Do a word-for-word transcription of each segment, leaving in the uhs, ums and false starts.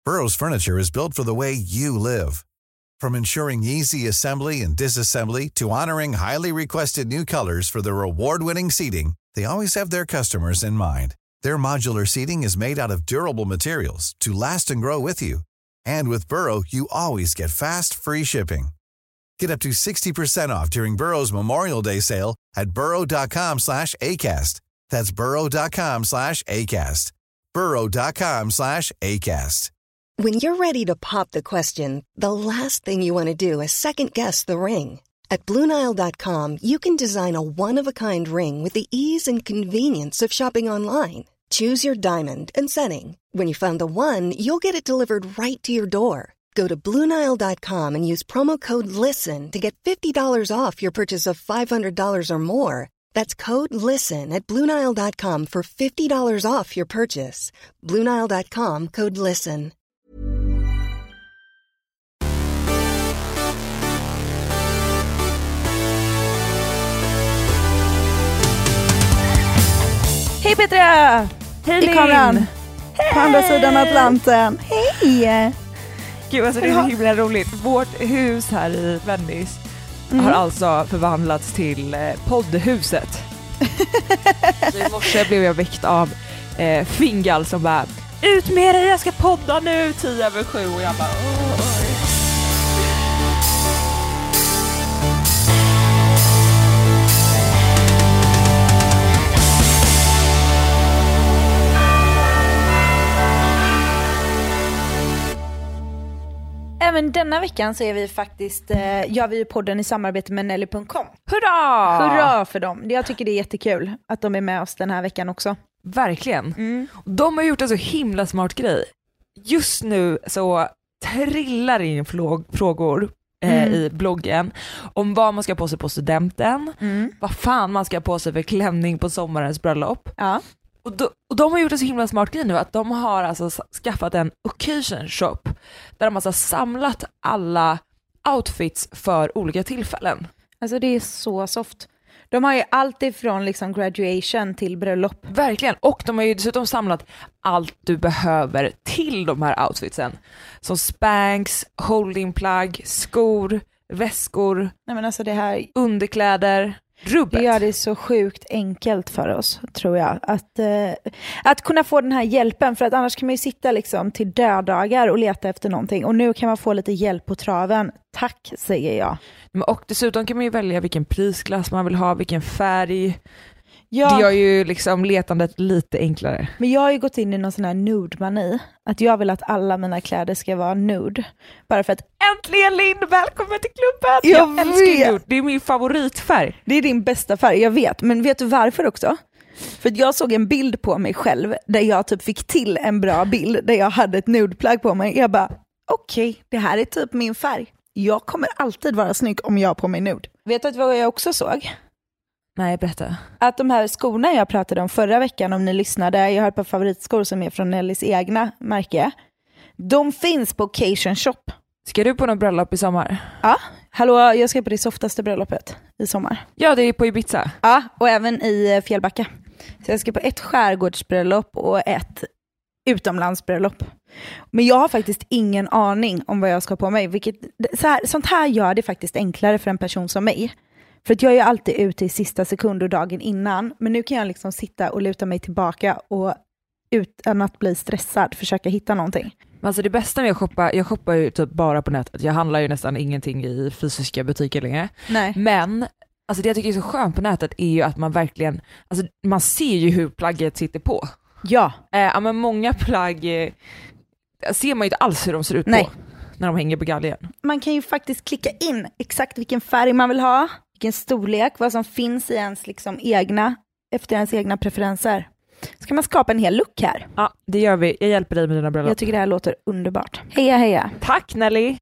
Burrow's furniture is built for the way you live. From ensuring easy assembly and disassembly to honoring highly requested new colors for their award-winning seating, they always have their customers in mind. Their modular seating is made out of durable materials to last and grow with you. And with Burrow, you always get fast, free shipping. Get up to sixty percent off during Burrow's Memorial Day sale at burrow.com slash ACAST. That's burrow.com slash ACAST. burrow.com slash ACAST. When you're ready to pop the question, the last thing you want to do is second-guess the ring. At Blue Nile dot com, you can design a one-of-a-kind ring with the ease and convenience of shopping online. Choose your diamond and setting. When you find the one, you'll get it delivered right to your door. Go to Blue Nile dot com and use promo code LISTEN to get fifty dollars off your purchase of five hundred dollars or more. That's code LISTEN at Blue Nile dot com for fifty dollars off your purchase. Blue Nile dot com, code LISTEN. Hej Petra! Hej i kameran. Hej! På andra sidan Atlanten. Hej! Gud, alltså det är så himla roligt. Vårt hus här i Venice mm. har alltså förvandlats till eh, poddhuset. Så i morse blev jag väckt av eh, Fingal som bara ut med dig, jag ska podda nu tio över sju och jag bara åh. Även denna veckan så är vi faktiskt, eh, gör vi ju podden i samarbete med Nelly punkt com. Hurra! Hurra för dem. Jag tycker det är jättekul att de är med oss den här veckan också. Verkligen. Mm. De har gjort en så himla smart grej. Just nu så trillar in frågor eh, mm. i bloggen om vad man ska på sig på studenten, mm. vad fan man ska på sig för klänning på sommarens bröllop. Ja. Och, då, och de har gjort en så himla smart grej nu att de har alltså skaffat en occasion shop där de har samlat alla outfits för olika tillfällen. Alltså det är så soft. De har ju allt ifrån liksom graduation till bröllop. Verkligen, och de har ju dessutom samlat allt du behöver till de här outfitsen. Som spanks, holding plug, skor, väskor, Nej, men alltså det här... underkläder. Rubbet. Det gör det så sjukt enkelt för oss, tror jag. Att, eh, att kunna få den här hjälpen, för att annars kan man ju sitta liksom till döddagar och leta efter någonting. Och nu kan man få lite hjälp på traven. Tack, säger jag. Och dessutom kan man ju välja vilken prisklass man vill ha, vilken färg. Ja. Det gör ju liksom letandet lite enklare. Men jag har ju gått in i någon sån här nude-mani. Att jag vill att alla mina kläder ska vara nude. Bara för att äntligen Linn, välkommen till klubben! Jag, jag älskar nude, det är min favoritfärg. Det är din bästa färg, jag vet. Men vet du varför också? För att jag såg en bild på mig själv där jag typ fick till en bra bild där jag hade ett nude-plagg på mig. Jag bara, okej, okay, det här är typ min färg. Jag kommer alltid vara snygg om jag har på mig nude. Vet du vad jag också såg? Nej, berätta. Att de här skorna jag pratade om förra veckan, om ni lyssnade, jag har ett par favoritskor som är från Nellys egna märke. De finns på Occasion Shop. Ska du på någon bröllop i sommar? Ja, hallå, jag ska på det softaste bröllopet i sommar. Ja, det är på Ibiza. Ja, och även i Fjällbacka. Så jag ska på ett skärgårdsbröllop och ett utomlandsbröllop. Men jag har faktiskt ingen aning om vad jag ska på mig. Vilket, så här, sånt här gör det faktiskt enklare för en person som mig. För att jag är alltid ute i sista sekund och dagen innan. Men nu kan jag liksom sitta och luta mig tillbaka och utan att bli stressad försöka hitta någonting. Alltså det bästa med att shoppa, jag shoppar ju typ bara på nätet. Jag handlar ju nästan ingenting i fysiska butiker längre. Nej. Men alltså det jag tycker är så skönt på nätet är ju att man verkligen, alltså man ser ju hur plagget sitter på. Ja. Eh, men många plagg eh, ser man ju inte alls hur de ser ut Nej. på när de hänger på galgen. Man kan ju faktiskt klicka in exakt vilken färg man vill ha, vilken storlek, vad som finns i ens liksom egna, efter ens egna preferenser. Så kan man skapa en hel look här. Ja, det gör vi. Jag hjälper dig med dina bröllop. Jag tycker det här låter underbart. Heja, heja. Tack Nelly.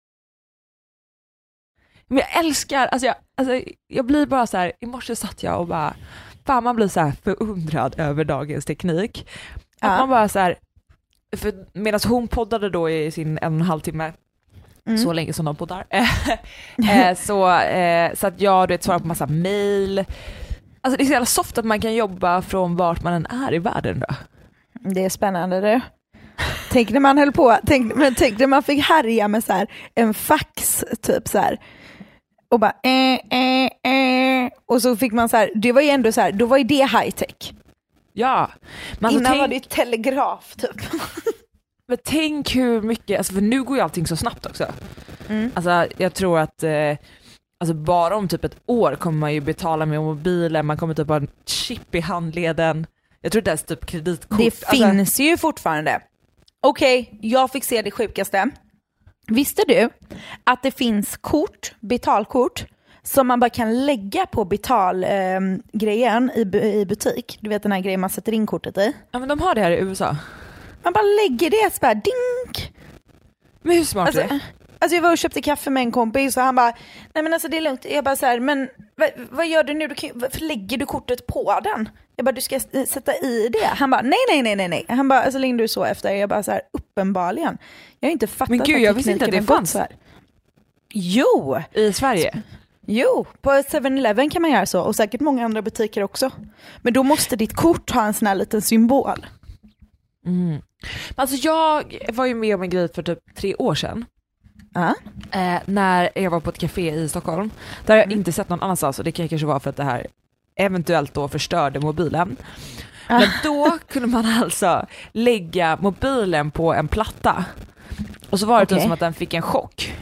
Men jag älskar, alltså jag, alltså jag blir bara så här, i morse satt jag och bara, fan man blir så här förundrad över dagens teknik. Att ja. man bara så här, för medan hon poddade då i sin en och en halv timme, mm. så länge som de poddar, eh, så, eh, så att jag du vet, svarar på massa mejl. Alltså det är så jävla soft att man kan jobba från vart man än är i världen då. Det är spännande du. Tänk när man höll på, tänk, men tänk när man fick härja med så här, en fax typ så här. Och bara eh, eh, eh. Och så fick man så här, det var ju ändå så här, då var ju det high tech. Ja. Men innan tänk, var det ju telegraf typ. Men tänk hur mycket, alltså för nu går ju allting så snabbt också. Mm. Alltså jag tror att eh, alltså bara om typ ett år kommer man ju betala med mobilen, man kommer typ ha en chip i handleden. Jag tror det är typ kreditkort. Det alltså, finns ju fortfarande. Okej, okay, jag fick se det sjukaste. Visste du att det finns kort, betalkort, som man bara kan lägga på betalgrejen eh, i, i butik? Du vet den här grejen man sätter in kortet i. Ja, men de har det här i U S A. Man bara lägger det så bara dink. Men hur smart alltså, är det? Alltså jag var och köpte kaffe med en kompis och han bara, nej men alltså det är lugnt. Jag bara så här, men vad, vad gör du nu? Du kan, varför lägger du kortet på den? Jag bara, du ska sätta i det. Han bara, nej nej nej nej nej. Han bara, alltså längre du så efter. Jag bara så här, uppenbarligen. Jag har inte fattat. Men gud, jag visste inte att det fanns så här. Jo. I Sverige? Jo, på seven eleven kan man göra så. Och säkert många andra butiker också. Men då måste ditt kort ha en sån här liten symbol. Mm. Alltså jag var ju med om en grej för typ tre år sedan. Uh. Eh, när jag var på ett café i Stockholm. Där jag mm. inte sett någon annanstans. Och det kan kanske vara för att det här eventuellt då förstörde mobilen. Uh. Men då kunde man alltså lägga mobilen på en platta. Och så var det okay. typ som att den fick en chock.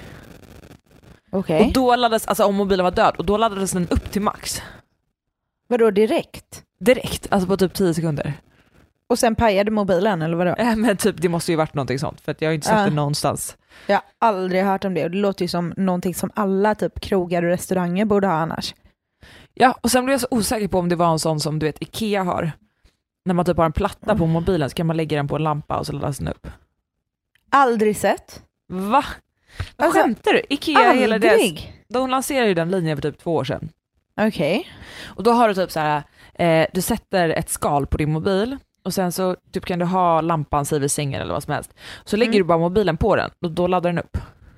Okay. Och då laddades, alltså om mobilen var död, och då laddades den upp till max. Vadå direkt? Direkt, alltså på typ tio sekunder. Och sen pajade mobilen eller vadå? Äh, men typ det måste ju varit någonting sånt, för att jag har inte sett uh. det någonstans. Jag har aldrig hört om det, och det låter ju som någonting som alla typ krogar och restauranger borde ha annars. Ja, och sen blev jag så osäker på om det var en sån som du vet Ikea har. När man typ har en platta mm. på mobilen så kan man lägga den på en lampa och så laddas den upp. Aldrig sett. Va? Vad alltså, skämtar du? Ikea aldrig. Hela det. De lanserade ju den linjen för typ två år sedan. Okej. Okay. Och då har du typ så här, eh, du sätter ett skal på din mobil och sen så typ kan du ha lampan sig vid sängen eller vad som helst. Så lägger mm. du bara mobilen på den och då laddar den upp.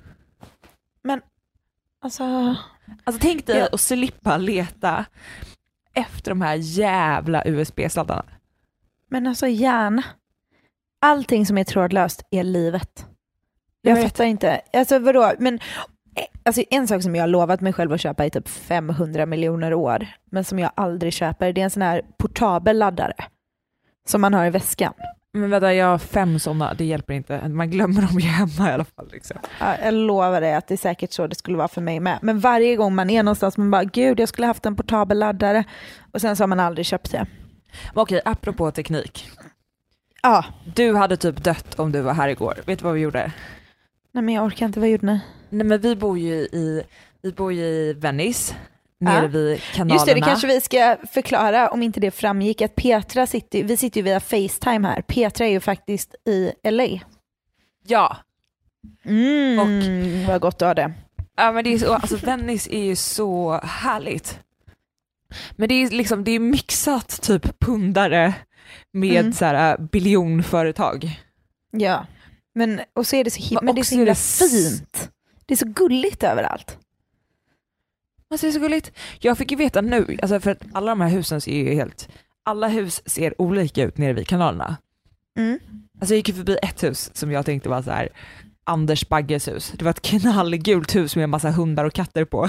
Men alltså... Alltså tänk dig ja. att slippa leta efter de här jävla U S B-sladdarna. Men alltså gärna. Allting som är trådlöst är livet. Jag, jag fattar inte. Alltså vadå? Men alltså, en sak som jag har lovat mig själv att köpa i typ femhundra miljoner år, men som jag aldrig köper, det är en sån här portabel laddare som man har i väskan. Men vänta, jag har fem sådana, det hjälper inte. Man glömmer dem ju hemma i alla fall. Liksom. Ja, jag lovar dig att det är säkert så det skulle vara för mig med. Men varje gång man är någonstans, man bara, gud jag skulle haft en portabel laddare. Och sen så har man aldrig köpt det. Okej, apropå teknik. Ja. Du hade typ dött om du var här igår. Vet du vad vi gjorde? Nej men jag orkar inte, vad gjorde ni? Nej men vi bor ju i, vi bor ju i Venice. Nere ja. vid kanalerna. Just det, det kanske vi ska förklara om inte det framgick att Petra sitter, vi sitter ju via FaceTime här. Petra är ju faktiskt i L A. Ja. Mm, och vad gott att ha det. Ja men det är så, alltså Venice är ju så härligt. Men det är liksom, det är mixat typ pundare med mm. så här biljonföretag. Ja. Men och så är det så himla, men det är så himla s- fint. Det är så gulligt överallt. Alltså det är så gulligt. Jag fick ju veta nu, alltså för att alla de här husen ser ju helt, alla hus ser olika ut nere vid kanalerna. Mm. Alltså jag gick ju förbi ett hus som jag tänkte var så här Anders Bagges hus. Det var ett knallgult hus med en massa hundar och katter på.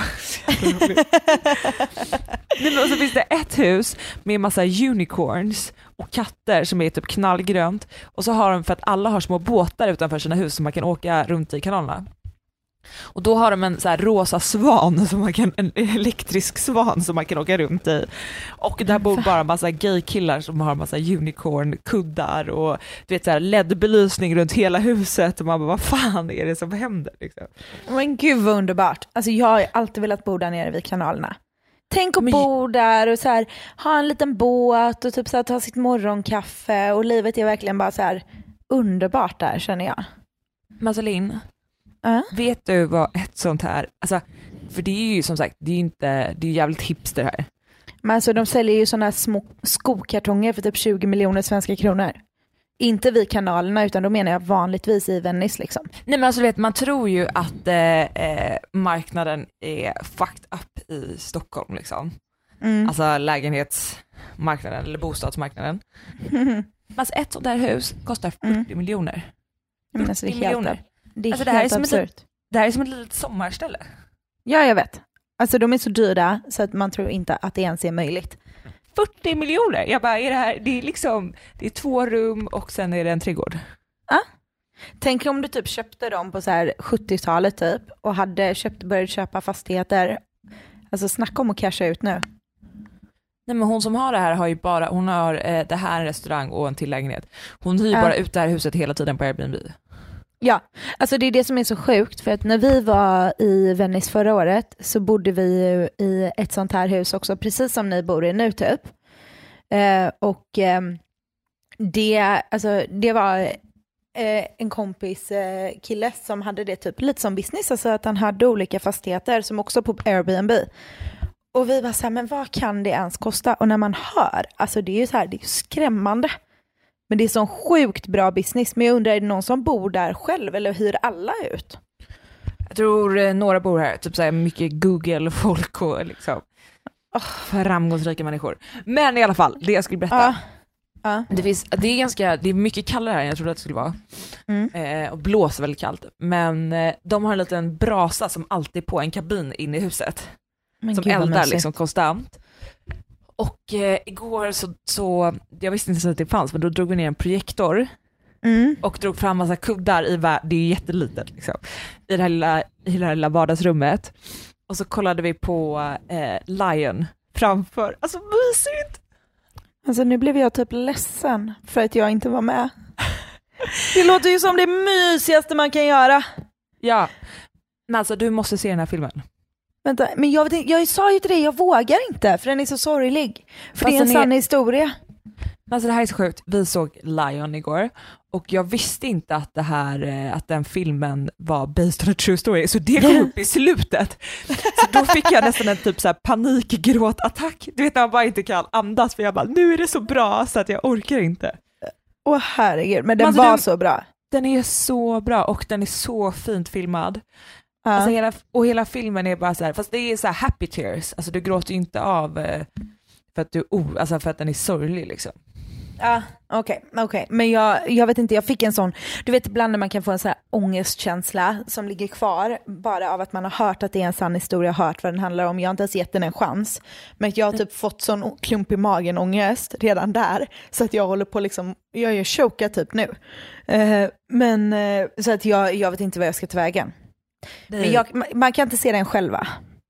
Nej, och så finns det ett hus med en massa unicorns och katter som är typ knallgrönt. Och så har de, för att alla har små båtar utanför sina hus som man kan åka runt i kanalerna. Och då har de en så här rosa svan som man kan, en elektrisk svan som man kan åka runt i. Och där bor bara en massa gaykillar som har en massa unicorn-kuddar och du vet så här L E D-belysning runt hela huset. Och man bara, vad fan är det som händer? Liksom. Men gud vad underbart. Alltså jag har alltid velat bo där nere vid kanalerna. Tänk att Men... bo där och så här, ha en liten båt och typ så här, ta sitt morgonkaffe. Och livet är verkligen bara så här underbart där, känner jag. Marceline, Uh. vet du vad ett sånt här, alltså, för det är ju som sagt, det är inte, det är jävligt hipster här. Men alltså de säljer ju såna här små skokartonger för typ tjugo miljoner svenska kronor. Inte vid kanalerna, utan då menar jag vanligtvis i Venice liksom. Nej men alltså vet, man tror ju att eh, marknaden är fucked up i Stockholm liksom. Mm. Alltså lägenhetsmarknaden eller bostadsmarknaden. Mm. Men alltså ett sånt där hus kostar fyrtio mm. miljoner. Men alltså, det är helt, ab- det är alltså, det helt här är som absurt. Ett, det här är som ett litet sommarställe. Ja, jag vet. Alltså de är så dyra så att man tror inte att det ens är möjligt. fyrtio miljoner. Jag bara, är det här, det är liksom, det är två rum och sen är det en trädgård. Ja. Tänk om du typ köpte dem på så här sjuttiotalet typ och hade köpt, börjat köpa fastigheter. Alltså snacka om att casha ut nu. Nej, men hon som har det här har ju bara, hon har eh, det här en restaurang och en till lägenhet. Hon hyr Ja. bara ut det här huset hela tiden på Airbnb. Ja, alltså det är det som är så sjukt, för att när vi var i Venice förra året så bodde vi ju i ett sånt här hus också, precis som ni bor i nu typ. Eh, och eh, det, alltså, det var eh, en kompis eh, kille som hade det typ lite som business, alltså att han hade olika fastigheter som också på Airbnb. Och vi var så här, men vad kan det ens kosta? Och när man hör, alltså det är ju så här, det är ju skrämmande. Men det är sån sjukt bra business. Men jag undrar, är det någon som bor där själv eller hyr alla ut? Jag tror eh, några bor här, typ så här mycket Google-folk och liksom oh, framgångsrika människor. Men i alla fall, det jag skulle berätta. Ja. Ja. Det, finns, det är ganska, det är mycket kallare här än jag trodde att det skulle vara. Mm. Eh, och blåser väldigt kallt. Men eh, de har en liten brasa som alltid är på en kabin inne i huset. Men som gud, eldar liksom konstant. Och eh, igår så, så, jag visste inte så att det fanns, men då drog vi ner en projektor Mm. och drog fram massa kuddar i vär- det är jättelitet liksom, i det här lilla, i det här lilla vardagsrummet. Och så kollade vi på eh, Lion framför. Alltså mysigt! Alltså nu blev jag typ ledsen för att jag inte var med. Det låter ju som det mysigaste man kan göra. Ja, men alltså du måste se den här filmen. Vänta, men jag, vet inte, jag sa ju till dig, jag vågar inte för den är så sorglig. För Fast det är en den är- sann historia. Alltså det här är så sjukt. Vi såg Lion igår och jag visste inte att det här eh, att den filmen var based on a true story, så det kom upp i slutet. Så då fick jag nästan en typ så här panikgråtattack. Du vet när man bara inte kan andas, för jag bara, nu är det så bra så att jag orkar inte. Åh herregud, men den Alltså, var den- så bra. Den är så bra och den är så fint filmad. Ja. Alltså hela, och hela filmen är bara så här, fast det är så här happy tears. Alltså du gråter ju inte av eh, för att du oh, alltså för att den är sorglig liksom. Ja, okej, okay, okay. Men jag, jag vet inte, jag fick en sån, du vet ibland när man kan få en sån här ångestkänsla som ligger kvar bara av att man har hört att det är en sann historia, hört vad den handlar om. Jag har inte ens gett den en chans, men jag har typ fått sån klump i magen ångest redan där, så att jag håller på liksom, jag är ju choka typ nu. Uh, men uh, så att jag, jag vet inte vad jag ska ta vägen. Men jag, man, man kan inte se den själva.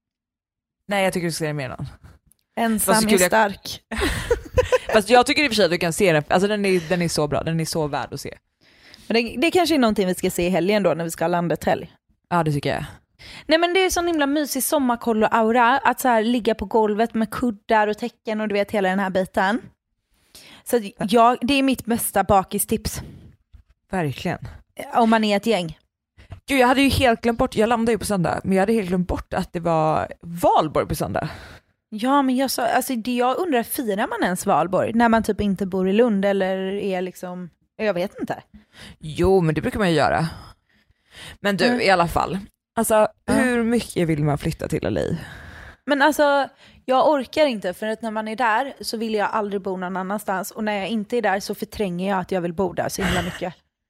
Nej, jag tycker du ska se den med någon. Ensam Fast är skulle jag- stark. Fast jag tycker i och för sig att du kan se den, alltså den är, den är så bra, den är så värd att se. Men det, det kanske är någonting vi ska se i helgen då när vi ska ha landet-helg. Ja, det tycker jag. Nej, men det är sån himla mysig sommarkollo-aura att så här ligga på golvet med kuddar och täcken och du vet hela den här biten. Så att jag, det är mitt bästa bakistips Verkligen. om man är ett gäng. Gud, jag hade ju helt glömt bort, jag landade ju på söndag, men jag hade helt glömt bort att det var valborg på söndag. Ja, men jag, sa, alltså, det jag undrar, firar man ens valborg när man typ inte bor i Lund eller är liksom, jag vet inte. Jo, men det brukar man ju göra. Men du, Mm. i alla fall. Alltså, Ja. hur mycket vill man flytta till L A? Men alltså, jag orkar inte, för att när man är där så vill jag aldrig bo någon annanstans. Och när jag inte är där så förtränger jag att jag vill bo där så himla mycket.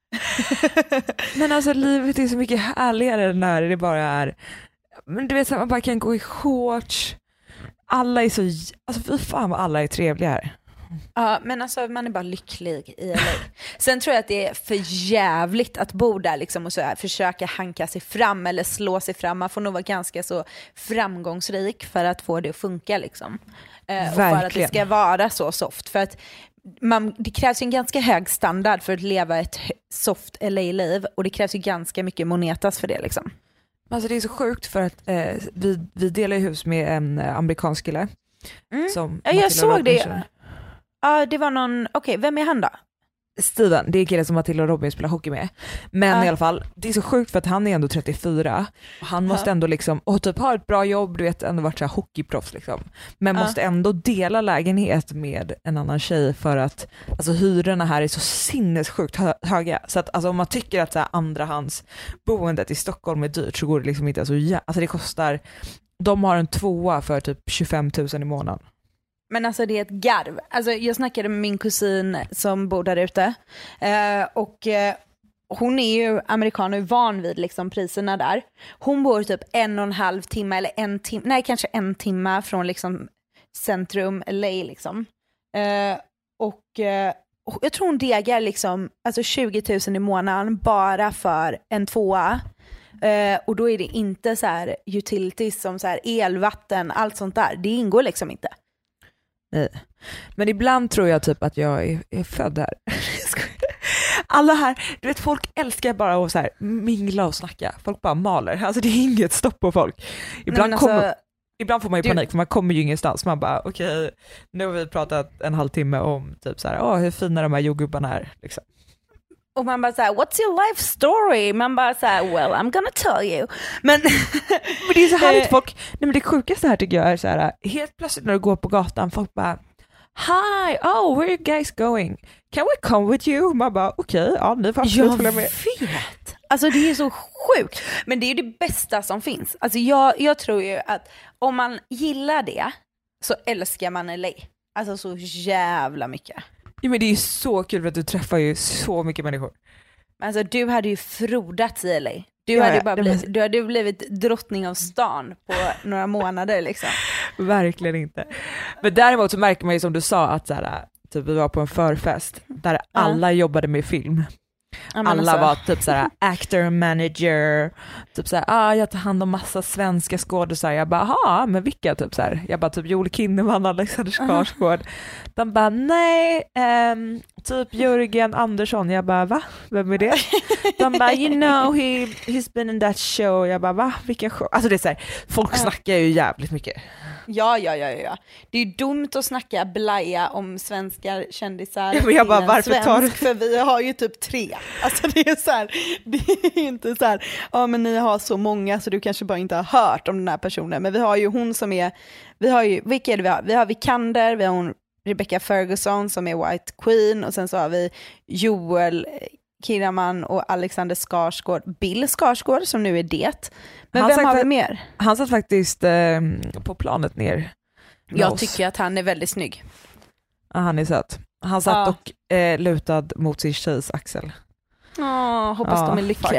Men alltså, livet är så mycket härligare när det bara är, men du vet, så här, man bara kan gå i shorts. Alla är så, alltså fy fan vad alla är trevliga här. Ja, men alltså man är bara lycklig i L A. Sen tror jag att det är för jävligt att bo där liksom och så här, försöka hanka sig fram eller slå sig fram. Man får nog vara ganska så framgångsrik för att få det att funka liksom. Eh, och för att det Verkligen. ska vara så soft. För att man, det krävs ju en ganska hög standard för att leva ett soft L A-liv. Och det krävs ju ganska mycket monetas för det liksom. Alltså det är så sjukt för att eh, vi, vi delar hus med en eh, amerikansk kille. Mm. Som Ja, jag Matilda såg Robinson. det. Ja, det var någon, okej, vem är han då? Steven, det är killen som Matilda och Robin spelar hockey med. Men Ja. i alla fall, det är så sjukt för att han är ändå trettiofyra. Han måste Ja. ändå liksom, och typ ha ett bra jobb, du vet, ändå varit så här hockeyproffs liksom. Men Ja. måste ändå dela lägenhet med en annan tjej för att alltså hyrorna här är så sinnessjukt hö- höga. Så att alltså om man tycker att så här andrahandsboendet i Stockholm är dyrt så går det liksom inte så jä- alltså det kostar, de har en tvåa för typ tjugofem tusen i månaden. Men alltså det är ett garv. Alltså jag snackade med min kusin som bor där ute. Eh, och eh, hon är ju amerikan och är van vid liksom priserna där. Hon bor typ en och en halv timme eller en timme, nej kanske en timme från liksom centrum L A liksom. Uh, och uh, jag tror hon degar liksom alltså tjugo tusen i månaden bara för en tvåa. Uh, och då är det inte så här utilities som så här el, vatten, allt sånt där. Det ingår liksom inte. Nej. Men ibland tror jag typ att jag är, är född här. Alla här, du vet, folk älskar bara att så här mingla och snacka. Folk bara maler. Alltså det är inget stopp på folk. Ibland, alltså, kommer, ibland får man ju du... panik för man kommer ju ingenstans. Man bara okej, okay, nu har vi pratat en halvtimme om typ så här, åh, hur fina de här jordgubbarna är liksom. Och man bara såhär, what's your life story? Man bara såhär, well I'm gonna tell you. Men, men det är så härligt, folk, nej men det sjukaste här tycker jag är så här, helt plötsligt när du går på gatan, folk bara, hi, oh where are you guys going? Can we come with you? Man bara, okej, okay, ja ni får absolut följa med. Jag vet, alltså det är så sjukt. Men det är ju det bästa som finns. Alltså jag, jag tror ju att om man gillar det så älskar man L A. Alltså så jävla mycket. Ja, men det är så kul för att du träffar ju så mycket människor. Alltså du hade ju frodats i L A. Du, ja, hade ja, bara det blivit, var... du hade blivit drottning av stan på några månader liksom. Verkligen inte. Men däremot så märker man ju som du sa att så här, typ, vi var på en förfest där alla uh. jobbade med film. Alla alltså... var typ så här actor manager, typ så här, ah, jag tar hand om massa svenska skådespelare. Jag bara, aha, men vilka typ så här? Jag bara typ Joel Kinnaman, Alexander Skarsgård. Uh. De bara, nej, um, typ Jörgen Andersson. Jag bara, va? Vem är det? De bara, you know, he, he's been in that show. Jag bara, va? Vilken show? Alltså det är så här, folk uh. snackar ju jävligt mycket. Ja, ja, ja, ja. Det är ju dumt att snacka blaja om svenska kändisar. Ja, men jag bara, varför svensk, tar du? För vi har ju typ tre. Alltså det är så här, det är inte så här, ja men ni har så många så du kanske bara inte har hört om den här personen. Men vi har ju hon som är, vi har ju, vilka är det vi har? Vi har Vikander, vi har hon Rebecca Ferguson som är White Queen och sen så har vi Joel Kinnaman och Alexander Skarsgård, Bill Skarsgård som nu är det. Men han vem har vi mer? Han satt faktiskt eh, på planet ner. Jag oss. tycker att han är väldigt snygg. Ja, han är söt. Han satt ja. och eh, lutad mot sin tjejs axel. Åh, hoppas ja, de är lyckliga.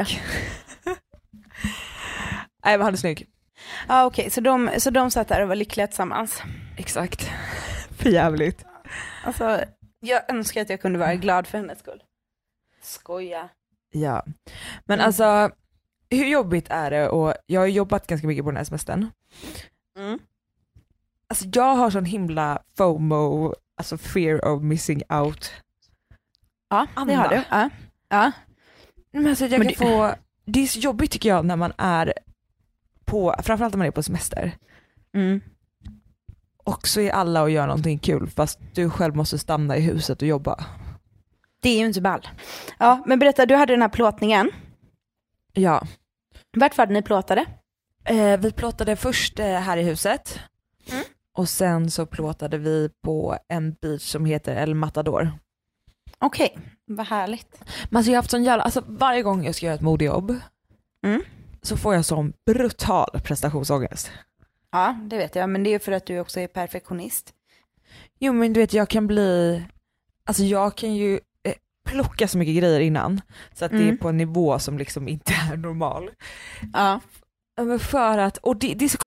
Nej, men han är snygg. Ja, okej, okay. så, de, så de satt där och var lyckliga tillsammans. Exakt. För jävligt. Alltså, jag önskar att jag kunde vara glad för hennes skull. Skoja. Ja, men mm. alltså hur jobbigt är det? Och jag har jobbat ganska mycket på den här semestern. Mm. Alltså jag har sån himla FOMO, alltså fear of missing out. Ja, Anna. Det har du. Ja. Ja. Men alltså jag men kan det... få, det är så jobbigt tycker jag när man är på, framförallt när man är på semester. Mm. Och så är alla och gör någonting kul fast du själv måste stanna i huset och jobba. Det är ju inte ball. Ja, men berätta, du hade den här plåtningen. Ja. Vart var det ni plåtade? Eh, vi plåtade först eh, här i huset. Mm. Och sen så plåtade vi på en beach som heter El Matador. Okej, okay. Vad härligt. Men alltså jag har haft sån jävla, alltså varje gång jag ska göra ett modejobb mm. så får jag sån brutal prestationsångest. Ja, det vet jag. Men det är för att du också är perfektionist. Jo, men du vet, jag kan bli... Alltså jag kan ju eh, plocka så mycket grejer innan så att mm. det är på en nivå som liksom inte är normal. Ja. Men för att... Och det, det är så...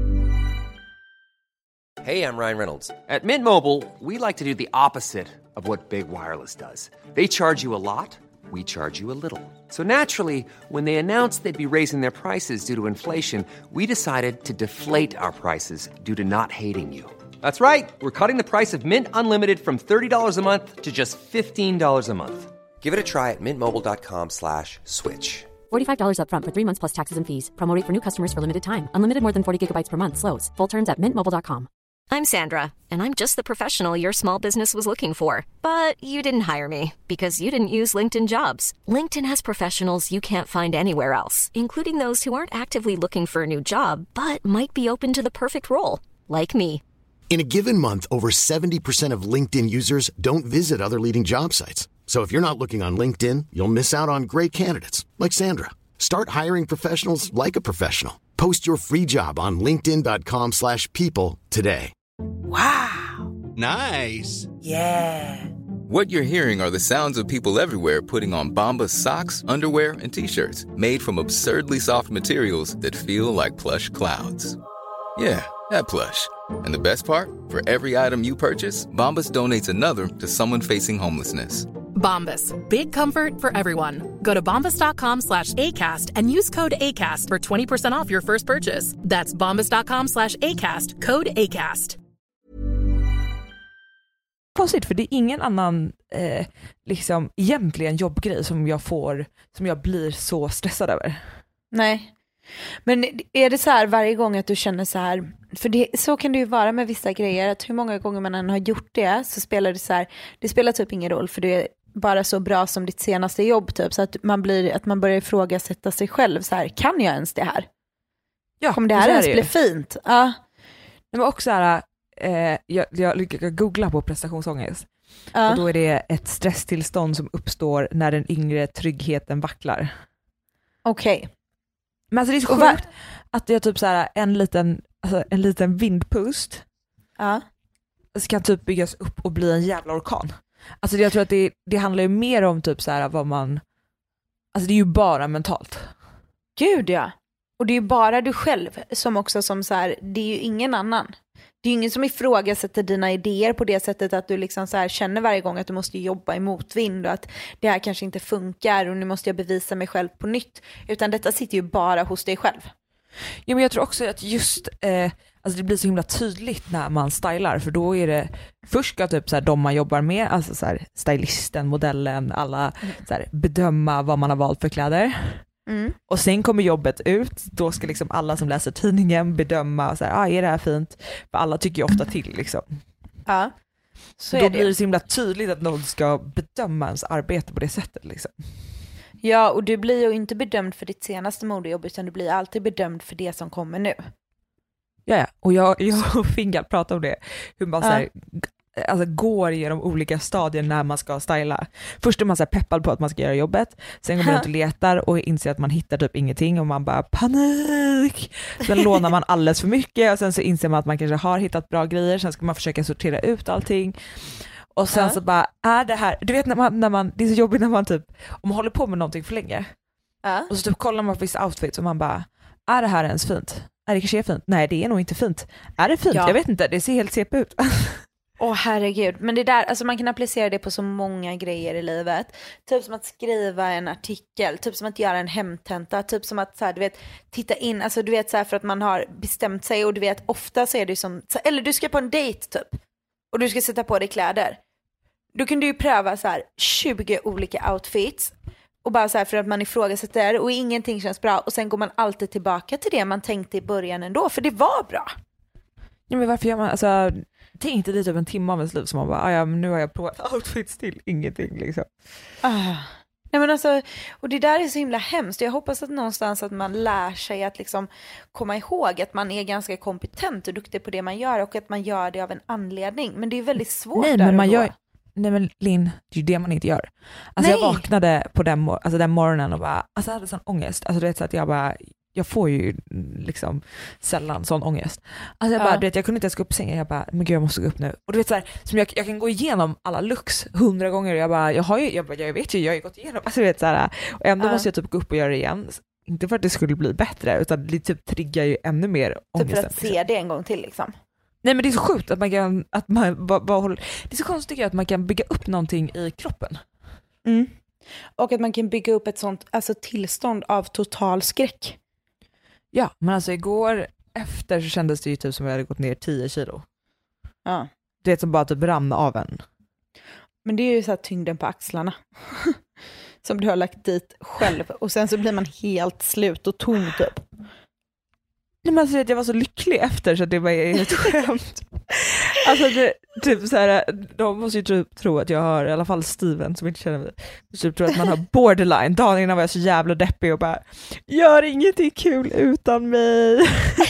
Hey, I'm Ryan Reynolds. At Mint Mobile, we like to do the opposite of what Big Wireless does. They charge you a lot, we charge you a little. So naturally, when they announced they'd be raising their prices due to inflation, we decided to deflate our prices due to not hating you. That's right. We're cutting the price of Mint Unlimited from thirty dollars a month to just fifteen dollars a month. Give it a try at mintmobile.com slash switch. forty-five dollars up front for three months plus taxes and fees. Promo rate for new customers for limited time. Unlimited more than forty gigabytes per month. Slows full terms at mint mobile dot com. I'm Sandra, and I'm just the professional your small business was looking for. But you didn't hire me because you didn't use LinkedIn Jobs. LinkedIn has professionals you can't find anywhere else, including those who aren't actively looking for a new job, but might be open to the perfect role, like me. In a given month, over seventy percent of LinkedIn users don't visit other leading job sites. So if you're not looking on LinkedIn, you'll miss out on great candidates like Sandra. Start hiring professionals like a professional. Post your free job on linkedin dot com slash people today. Wow. Nice. Yeah. What you're hearing are the sounds of people everywhere putting on Bombas socks, underwear, and T-shirts made from absurdly soft materials that feel like plush clouds. Yeah, that plush. And the best part? For every item you purchase, Bombas donates another to someone facing homelessness. Bombas. Big comfort for everyone. Go to bombas.com slash ACAST and use code ACAST for twenty percent off your first purchase. That's bombas.com slash ACAST. Code ACAST. Konstigt, för det är ingen annan eh, liksom egentligen jobbgrej som jag får, som jag blir så stressad över. Nej. Men är det så här varje gång att du känner så här, för det, så kan det ju vara med vissa grejer, att hur många gånger man än har gjort det så spelar det så här, det spelar typ ingen roll, för det är bara så bra som ditt senaste jobb typ, så att man blir, att man börjar ifrågasätta sig själv så här, kan jag ens det här? Ja, kommer det här ens bli fint? Ja. Men också så här, eh, jag, jag, jag googlar på prestationsångest. Ja. Och då är det ett stresstillstånd som uppstår när den yngre tryggheten vacklar. Okej. Okay. Men alltså det är så sjukt att jag typ så här, en liten, alltså en liten vindpust ja. kan typ byggas upp och bli en jävla orkan. Alltså jag tror att det, det handlar ju mer om typ så här vad man, alltså det är ju bara mentalt. Gud ja. Och det är ju bara du själv som också som så här, det är ju ingen annan. Det är ju ingen som ifrågasätter dina idéer på det sättet att du liksom så här känner varje gång att du måste jobba i motvind och att det här kanske inte funkar och nu måste jag bevisa mig själv på nytt. Utan detta sitter ju bara hos dig själv. Ja, men jag tror också att just eh, alltså det blir så himla tydligt när man stylar, för då är det först ska typ så här, de man jobbar med, alltså så här, stylisten, modellen, alla mm. så här, bedöma vad man har valt för kläder. Mm. Och sen kommer jobbet ut, då ska liksom alla som läser tidningen bedöma så här, ah, är det här fint? För alla tycker ju ofta till liksom. Ja. Så då är det. Blir det så himla tydligt att någon ska bedöma ens arbete på det sättet liksom. Ja, och du blir ju inte bedömd för ditt senaste modejobb, utan du blir alltid bedömd för det som kommer nu. Ja, och jag, jag och Fingal pratar om det, hur man ja. så här, alltså, går genom olika stadier när man ska styla. Först är man så här peppad på att man ska göra jobbet, sen går man ut och letar och inser att man hittar typ ingenting och man bara panik. Sen lånar man alldeles för mycket och sen så inser man att man kanske har hittat bra grejer, sen ska man försöka sortera ut allting. Och sen ja. så bara, är det här, du vet när man, när man, det är så jobbigt när man typ, om man håller på med någonting för länge ja. och så typ kollar man på vissa outfits och man bara, är det här ens fint? Är det kanske är fint? Nej, det är nog inte fint. Är det fint? Ja. Jag vet inte, det ser helt C P ut. Åh oh, herregud, men det där, alltså man kan applicera det på så många grejer i livet. Typ som att skriva en artikel, typ som att göra en hemtenta, typ som att så här, du vet, titta in, alltså du vet så här, för att man har bestämt sig och du vet, ofta så är det som, eller du ska på en dejt typ och du ska sätta på dig kläder. Då kan du ju pröva så här tjugo olika outfits och bara så här för att man ifrågasätter och ingenting känns bra och sen går man alltid tillbaka till det man tänkte i början ändå, för det var bra. Ja, men varför gör man, alltså tänkte det typ en timme av ens liv som man bara, ja men nu har jag provat outfits till ingenting liksom. Ah. Nej men alltså, och det där är så himla hemskt. Jag hoppas att någonstans att man lär sig att liksom komma ihåg att man är ganska kompetent och duktig på det man gör och att man gör det av en anledning. Men det är väldigt svårt. Nej, där men man då. gör, nej men Linn, det är ju det man inte gör. Alltså nej. Jag vaknade på den, alltså den morgonen och bara, alltså jag hade sån ångest. Alltså du vet så att jag bara, jag får ju liksom sällan sån ångest. Alltså jag bara, ja. du vet, jag kunde inte ens gå upp i sängen. Jag bara, men gud jag måste gå upp nu. Och du vet så här, som jag, jag kan gå igenom alla looks hundra gånger och jag bara, jag har ju, jag, bara, jag vet ju, jag har ju gått igenom. Alltså du vet så här, och ändå ja. måste jag typ gå upp och göra det igen. Inte för att det skulle bli bättre, utan det typ triggar ju ännu mer ångesten. Typ för att se det en gång till liksom. Nej men det är så sjukt att man kan, att man bara, bara håller, det är så konstigt att man kan bygga upp någonting i kroppen. Mm. Och att man kan bygga upp ett sånt, alltså tillstånd av total skräck. Ja, men alltså igår efter så kändes det ju typ som jag hade gått ner tio kilo. Ja. Det som bara typ rann av en. Men det är ju så här tyngden på axlarna. Som du har lagt dit själv. Och sen så blir man helt slut och tom typ. Nej, men alltså, jag var så lycklig efter så det var helt skämt. Alltså det, typ så här, de måste ju typ tro att jag har, i alla fall Steven som inte känner mig, typ tror att man har borderline. Dagen innan var jag så jävla deppig och bara, gör ingenting kul utan mig.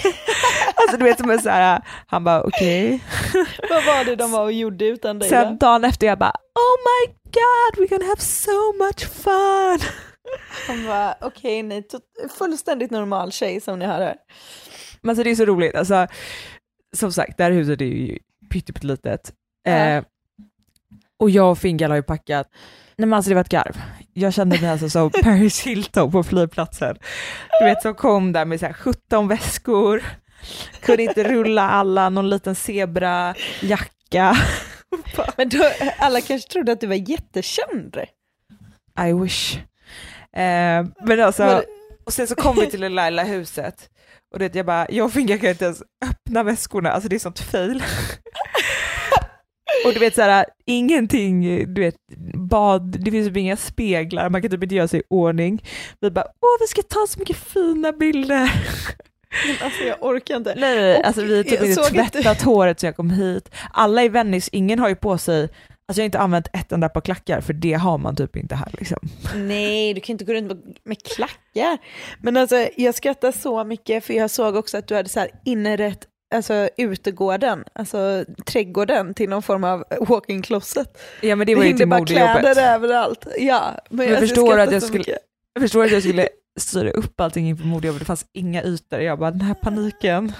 Alltså du vet som är så här, han bara okej. Okay. Vad var det de var och gjorde utan dig? Sen dagen efter jag bara, oh my god, we're gonna have so much fun. Han bara, okej, okay, ni är fullständigt normal tjej som ni har här. Men alltså det är så roligt, alltså som sagt, det här huset är ju pyttelitet. Äh. Eh, Och jag och Fingal har ju packat. Nej men alltså det var ett garv. Jag kände mig alltså som Paris Hilton på flygplatsen. Du vet, som kom där med så här sjutton väskor. Kunde inte rulla alla, någon liten zebra jacka. Men då, alla kanske trodde att du var jättekänd. I wish. Eh, men alltså, och sen så kom vi till det lilla huset. Och det jag bara, jag fick jag kan inte ens öppna väskorna. Alltså det är sånt fail. Och du vet såhär, ingenting, du vet, bad, det finns typ inga speglar, man kan typ inte göra sig i ordning. Vi bara, åh vi ska ta så mycket fina bilder. Men alltså jag orkar inte. Nej, alltså vi typ inte tvättat håret så jag kom hit. Alla i Venice, ingen har ju på sig, alltså jag har inte använt ett enda par klackar, för det har man typ inte här liksom. Nej, du kan inte gå runt med klackar. Men alltså jag skrattar så mycket, för jag såg också att du hade så här inrätt, alltså utegården, alltså trädgården till någon form av walk-in closet. Ja men det var ju till modejobbet. Det kläder överallt. Ja, men jag, jag, förstår att jag, skulle, jag förstår att jag skulle styra upp allting inför modejobbet. Det fanns inga ytor. Jag bara, den här paniken.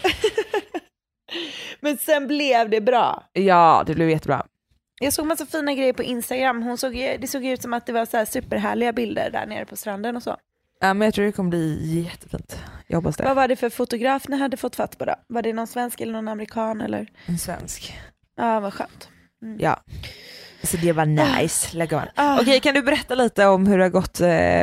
Men sen blev det bra. Ja, det blev jättebra. Jag såg massa fina grejer på Instagram. Hon såg, det såg ut som att det var så här superhärliga bilder där nere på stranden och så. Ja, men jag tror det kommer bli jättefint. Jag hoppas det. Vad var det för fotograf ni hade fått fatt på då? Var det någon svensk eller någon amerikan? Eller? En svensk. Ja, vad skönt. Mm. Ja, så det var nice. Lägger man. Uh. Okej, kan du berätta lite om hur det har gått eh,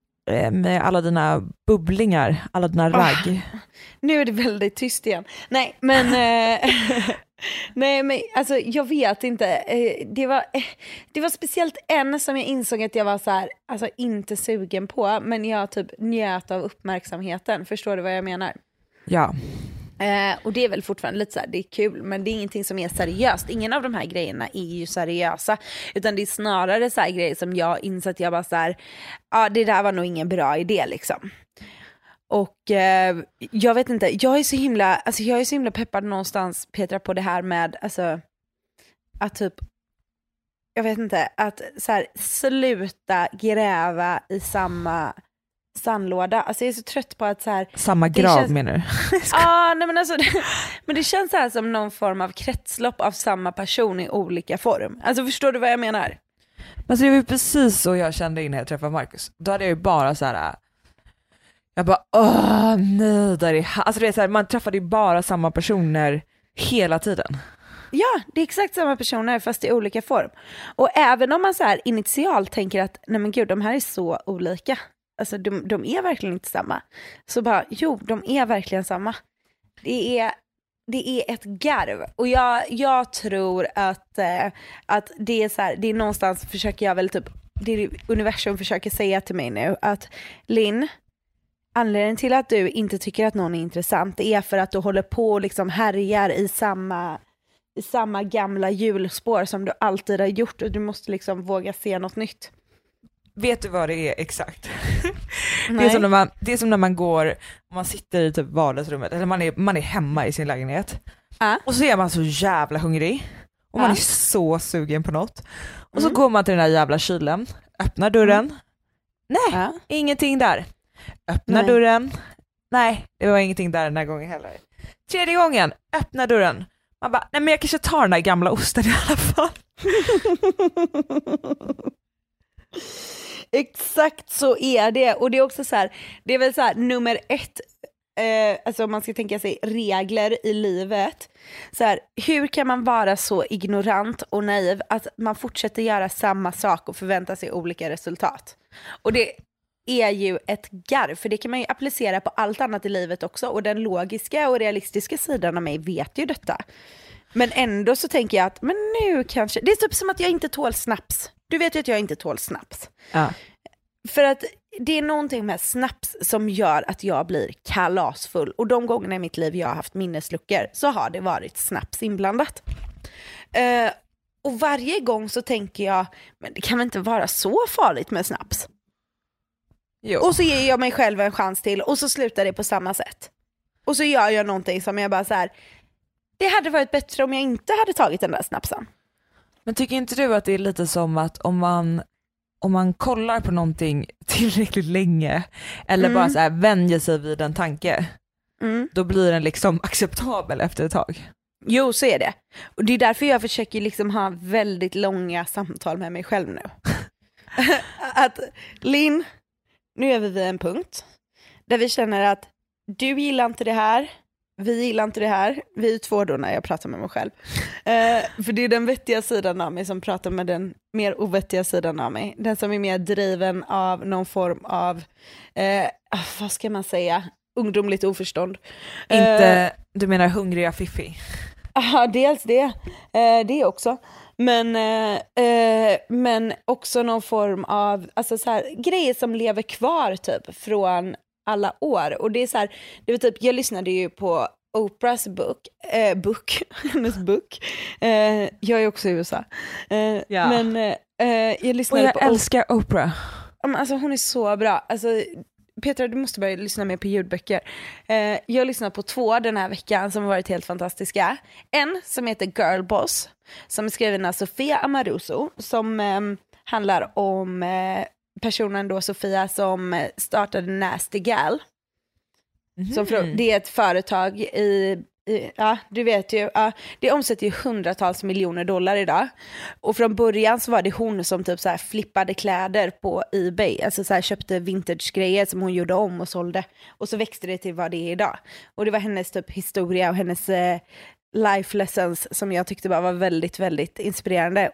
med alla dina bubblingar, alla dina ragg? Uh. Nu är det väldigt tyst igen. Nej, men... eh, nej, men alltså jag vet inte. Det var, det var speciellt en som jag insåg att jag var så här, alltså inte sugen på, men jag typ njöt av uppmärksamheten. Förstår du vad jag menar? Ja. Eh, och det är väl fortfarande lite så här, det är kul, men det är ingenting som är seriöst. Ingen av de här grejerna är ju seriösa, utan det är snarare så här grejer som jag insåg att jag bara så här, ja, det där var nog ingen bra idé liksom. Och eh, jag vet inte, jag är så himla, alltså jag är så himla peppad någonstans, Petra, på det här med, alltså att typ, jag vet inte, att så här, sluta gräva i samma sandlåda. Alltså jag är så trött på att så här, samma grav känns, menar du? Ja, ah, nej men alltså det, men det känns så här som någon form av kretslopp av samma person i olika form. Alltså förstår du vad jag menar? Alltså det var ju precis så jag kände innan jag träffade Marcus. Då hade jag ju bara så här, jag bara, åh nej, där är, alltså det är så här, man träffade ju bara samma personer hela tiden. Ja, det är exakt samma personer fast i olika form. Och även om man så här initialt tänker att nej men gud, de här är så olika. Alltså de, de är verkligen inte samma. Så bara, jo, de är verkligen samma. Det är, det är ett garv. Och jag, jag tror att, eh, att det är så här, det är någonstans försöker jag väl typ, det är universum försöker säga till mig nu att Linn, anledningen till att du inte tycker att någon är intressant är för att du håller på och liksom härjar i samma, i samma gamla hjulspår som du alltid har gjort, och du måste liksom våga se något nytt. Vet du vad det är exakt? Det är, som när man, det är som när man går, man sitter i typ vardagsrummet, eller man är, man är hemma i sin lägenhet. Uh. Och så är man så jävla hungrig. Och uh. man är så sugen på något. Och mm. så går man till den här jävla kylen, öppnar dörren. Mm. Nej, uh. ingenting där. Öppnar Nej. dörren. Nej, det var ingenting där den här gången heller. Tredje gången, öppnar dörren. Man bara, nej men jag kanske tar den där gamla osten i alla fall. Exakt så är det. Och det är också så här, det är väl så här nummer ett, eh, alltså om man ska tänka sig regler i livet, så här, hur kan man vara så ignorant och naiv att man fortsätter göra samma sak och förvänta sig olika resultat? Och det är ju ett garv, för det kan man ju applicera på allt annat i livet också, och den logiska och realistiska sidan av mig vet ju detta. Men ändå så tänker jag att men nu kanske, det är typ som att jag inte tål snaps. Du vet ju att jag inte tål snaps. Ja. För att det är någonting med snaps som gör att jag blir kalasfull. Och de gångerna i mitt liv jag har haft minnesluckor så har det varit snaps inblandat. Uh, och varje gång så tänker jag, men det kan väl inte vara så farligt med snaps? Jo. Och så ger jag mig själv en chans till, och så slutar det på samma sätt. Och så gör jag någonting som jag bara så här, det hade varit bättre om jag inte hade tagit den där snapsen. Men tycker inte du att det är lite som att om man, om man kollar på någonting tillräckligt länge, eller mm. bara så här vänjer sig vid en tanke, mm. då blir den liksom acceptabel efter ett tag? Jo, så är det. Och det är därför jag försöker liksom ha väldigt långa samtal med mig själv nu. Att Linn, nu är vi vid en punkt där vi känner att du gillar inte det här, vi gillar inte det här. Vi är två då när jag pratar med mig själv. Uh, för det är den vettiga sidan av mig som pratar med den mer ovettiga sidan av mig. Den som är mer driven av någon form av, uh, vad ska man säga, ungdomligt oförstånd. Inte, uh, du menar hungriga fiffi? Ja, dels det. Uh, det också. Men, uh, uh, men också någon form av alltså så här, grejer som lever kvar typ från alla år. Och det är så här, det var typ, jag lyssnade ju på Oprahs bok, eh, book, hennes bok. Eh, jag är också i U S A. Eh, ja. Men eh, jag lyssnade och jag på älskar Op- Oprah. Alltså hon är så bra. Alltså Petra, du måste börja lyssna mer på ljudböcker. Eh, jag har lyssnat på två den här veckan som har varit helt fantastiska. En som heter Girl Boss, som är skriven av Sofia Amoruso, som eh, handlar om eh, personen då Sofia som startade Nasty Gal. Mm. Som för, det är ett företag i, i ja du vet ju, ja, det omsätter ju hundratals miljoner dollar idag. Och från början så var det hon som typ så här flippade kläder på eBay, alltså så här köpte vintage-grejer som hon gjorde om och sålde. Och så växte det till vad det är idag. Och det var hennes typ historia och hennes eh, life lessons som jag tyckte bara var väldigt, väldigt inspirerande.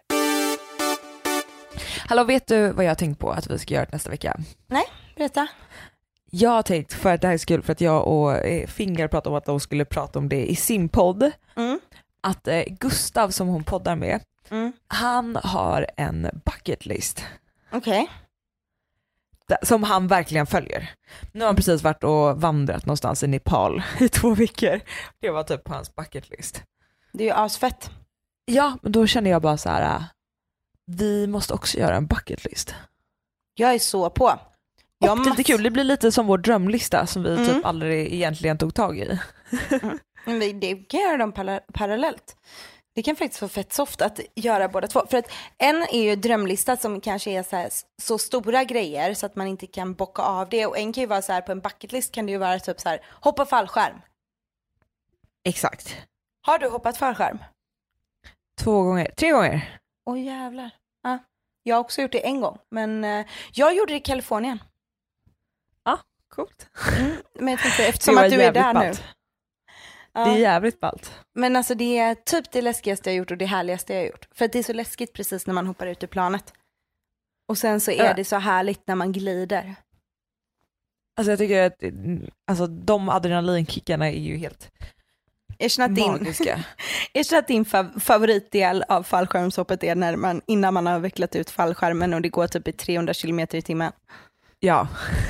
Hallå, vet du vad jag har tänkt på att vi ska göra nästa vecka? Nej, berätta. Jag har tänkt, för att det här är kul, för att jag och eh, Finger pratade om att de skulle prata om det i sin podd. Mm. Att eh, Gustav som hon poddar med, mm. han har en bucket list. Okej. Okay. Som han verkligen följer. Nu har han precis varit och vandrat någonstans i Nepal i två veckor. Det var typ på hans bucket list. Det är ju asfett. Ja, men då kände jag bara så här: vi måste också göra en bucket list. Jag är så på. Och det är lite kul, det blir lite som vår drömlista som vi mm. typ aldrig egentligen tog tag i. Mm. Men det kan göra dem parallellt. Det kan faktiskt vara fett soft att göra båda två. För att en är ju drömlista som kanske är så, här, så stora grejer så att man inte kan bocka av det. Och en kan ju vara så här, på en bucketlist kan det ju vara typ så här, hoppa fallskärm. Exakt. Har du hoppat fallskärm? Två gånger, tre gånger. Åh oh, jävlar. Ja. Jag har också gjort det en gång. Men uh, jag gjorde det i Kalifornien. Ja, coolt. Mm, men jag tänkte, eftersom att du är där ballt. Nu. Ja. Det är jävligt ballt. Men alltså det är typ det läskigaste jag gjort och det härligaste jag har gjort. För att det är så läskigt precis när man hoppar ut ur planet. Och sen så är ja. det så härligt när man glider. Alltså jag tycker att alltså, de adrenalinkickarna är ju helt magiska. Jag känner att din fav- favoritdel av fallskärmshoppet är när man, innan man har vecklat ut fallskärmen och det går typ i trehundra kilometer i timmen. Ja.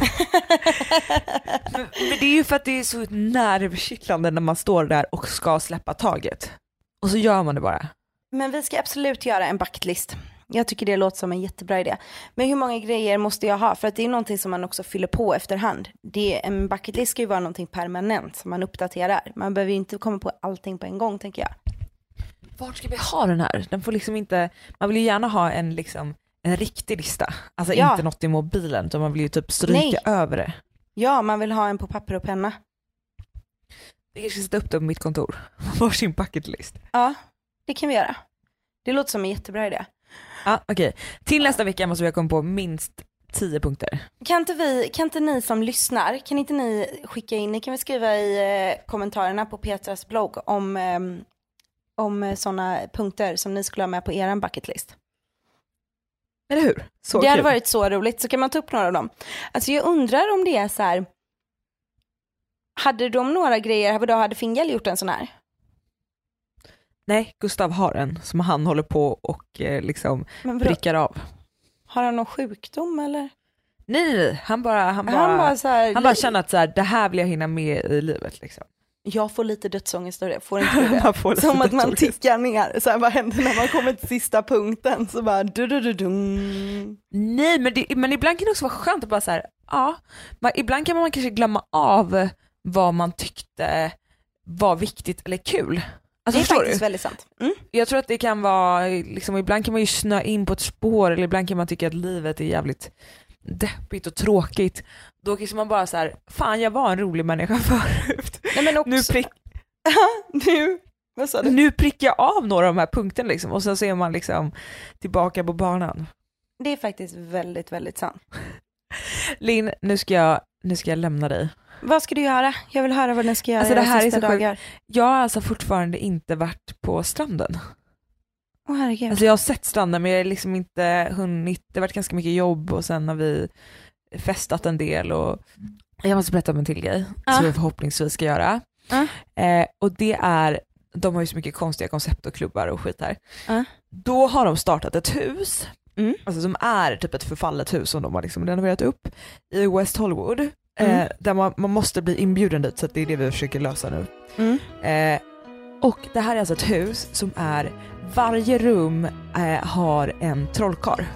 men, men det är ju för att det är så nervkittlande när man står där och ska släppa taget. Och så gör man det bara. Men vi ska absolut göra en bucketlist. Jag tycker det låter som en jättebra idé. Men hur många grejer måste jag ha? För att det är någonting som man också fyller på efterhand. Det, en bucketlist ska ju vara någonting permanent som man uppdaterar. Man behöver ju inte komma på allting på en gång, tänker jag. Vart ska vi ha den här? Den får liksom inte, man vill ju gärna ha en liksom en riktig lista. Alltså ja. inte något i mobilen, utan man vill ju typ stryka Nej. över det. Ja, man vill ha en på papper och penna. Vi ska sätta upp det på mitt kontor. Varsin bucketlist. Ja, det kan vi göra. Det låter som en jättebra idé. Ja, okej. Okay. Till nästa vecka måste vi komma på minst tio punkter. Kan inte, vi, kan inte ni som lyssnar, kan inte ni skicka in, ni kan väl skriva i eh, kommentarerna på Petras blogg om, eh, om sådana punkter som ni skulle ha med på er bucketlist. Eller hur? Så det kul. hade varit så roligt, så kan man ta upp några av dem. Alltså jag undrar om det är så här, hade de några grejer, då hade Fingel gjort en sån här? Nej, Gustav har en som han håller på och eh, liksom prickar av. Har han någon sjukdom eller? Nej, nej, han bara, han bara, han bara, så här, han bara känner att så här, det här vill jag hinna med i livet liksom. Jag får lite dödsångest av det, får inte det? får Som att man tickar ner, så här, vad händer när man kommer till sista punkten? Så bara du du du du. Nej, men, det, men ibland kan det också vara skönt att bara så här, ja, man, ibland kan man kanske glömma av vad man tyckte var viktigt eller kul. Alltså, det är faktiskt du? väldigt sant. Mm. Jag tror att det kan vara, liksom, ibland kan man ju snöa in på ett spår, eller ibland kan man tycka att livet är jävligt deppigt och tråkigt. Då kanske man bara så här, fan jag var en rolig människa förut. Nej, men också, nu prick... nu Vad sa du? Nu prickar jag av några av de här punkterna liksom, och så ser man liksom tillbaka på banan. Det är faktiskt väldigt, väldigt sant. Linn, nu ska jag, nu ska jag lämna dig. Vad ska du göra? Jag vill höra vad ni ska göra alltså, det här sista är så dagar. sjukt. Jag har alltså fortfarande inte varit på stranden. Åh, herregud. Alltså jag har sett stranden men jag har liksom inte hunnit. Det har varit ganska mycket jobb och sen har vi festat en del och jag måste berätta om en till grej uh. som vi förhoppningsvis ska göra. Uh. Eh, och det är, de har ju så mycket konstiga koncept och klubbar och skit här. Uh. Då har de startat ett hus. Mm. Alltså som är typ ett förfallet hus som de har liksom renoverat upp i West Hollywood. Mm. Eh, där man, man måste bli inbjuden dit, så att det är det vi försöker lösa nu. Mm. Eh, och det här är alltså ett hus som är, varje rum eh, har en trollkarl.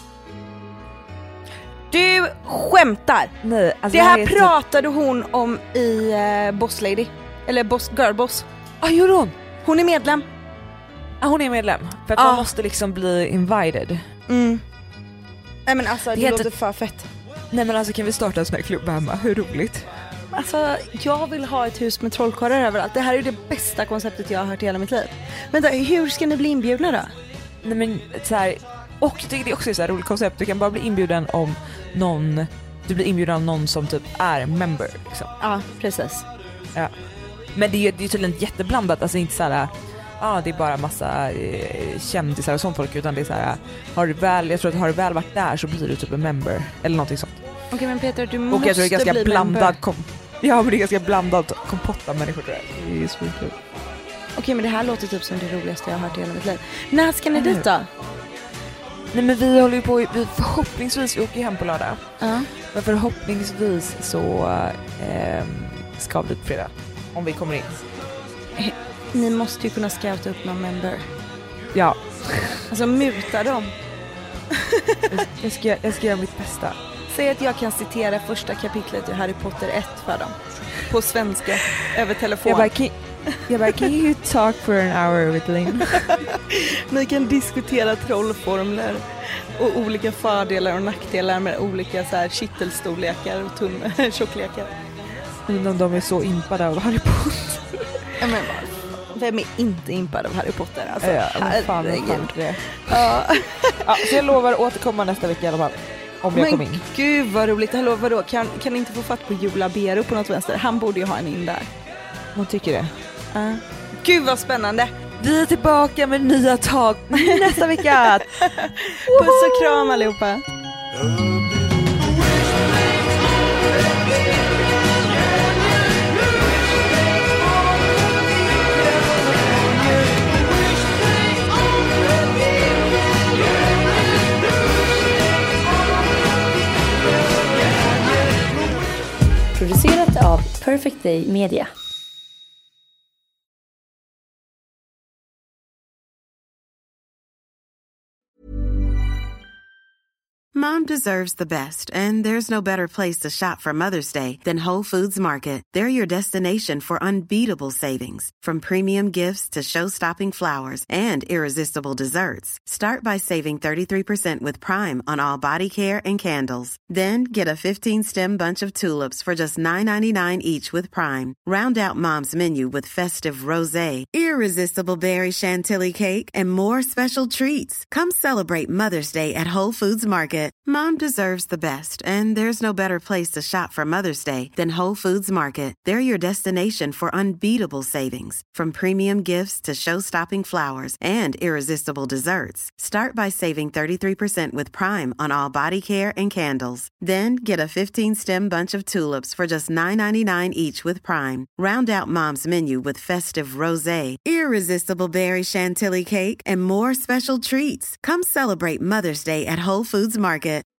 Du skämtar! Nej, alltså det här, här pratade typ... hon om i uh, Boss Lady. Eller Boss Girl Boss. Ah, gjorde hon? Hon är medlem. Ah, hon är medlem. För att ah. man måste liksom bli invited. Mm. Nej men alltså det, det låter ett... för fett. Nej men alltså kan vi starta en sån här klubb hemma? Hur roligt? Alltså jag vill ha ett hus med trollkarlar överallt. Det här är det bästa konceptet jag har hört i hela mitt liv. Men då, hur ska ni bli inbjudna då? Nej men så här, och det är också ett så här roligt koncept. Du kan bara bli inbjuden om någon, du blir inbjuden av någon som typ är member liksom. Ja, precis. Ja. Men det är ju det är tydligen jätteblandat, alltså inte så här, ja ah, det är bara massa eh, kändisar och sånt folk, utan det är så här, har du väl, jag tror att har du väl varit där så blir du typ en member eller någonting sånt. Okej okay, men Peter, du och måste jag tror det är ganska bli blandad kom- Ja men det är ganska blandad kompott av människor tror jag. Det är så kul. Okej okay, men det här låter typ som det roligaste jag har hört i hela mitt liv. När ska ni dit då? Nej men vi håller ju på, vi förhoppningsvis vi åker hem på lördag. Uh. Men förhoppningsvis så eh, ska vi dit på fredag. Om vi kommer in. Ni måste ju kunna scouta upp någon member. Ja. Alltså muta dem. jag, ska, jag ska göra mitt bästa. Säg att jag kan citera första kapitlet i Harry Potter ett för dem. På svenska, över telefon. Jag bara, can, jag bara, can you talk for an hour with Lynn? Ni kan diskutera trollformler och olika fördelar och nackdelar med olika så här kittelstorlekar och tum- tjocklekar. Men de är så impade av Harry Potter. Ja, men vem är inte impad av Harry Potter? Alltså, ja, men fan, fan det. Ja. Ja, så jag lovar återkomma nästa vecka i alla fall. Om jag kommer in. Men gud vad roligt. Hallå, vadå? Kan, kan inte få fatt på Jola Bero på något vänster? Han borde ju ha en in där. Man tycker det. Uh. Gud vad spännande. Vi är tillbaka med nya tag nästa vecka. Puss och kram allihopa. Producerat av Perfect Day Media. Mom deserves the best, and there's no better place to shop for Mother's Day than Whole Foods Market. They're your destination for unbeatable savings, from premium gifts to show-stopping flowers and irresistible desserts. Start by saving thirty-three percent with Prime on all body care and candles. Then get a fifteen-stem bunch of tulips for just nine ninety-nine each with Prime. Round out Mom's menu with festive rosé, irresistible berry chantilly cake, and more special treats. Come celebrate Mother's Day at Whole Foods Market. Mom deserves the best, and there's no better place to shop for Mother's Day than Whole Foods Market. They're your destination for unbeatable savings, from premium gifts to show-stopping flowers and irresistible desserts. Start by saving thirty-three percent with Prime on all body care and candles. Then get a fifteen-stem bunch of tulips for just nine ninety-nine each with Prime. Round out Mom's menu with festive rosé, irresistible berry chantilly cake, and more special treats. Come celebrate Mother's Day at Whole Foods Market.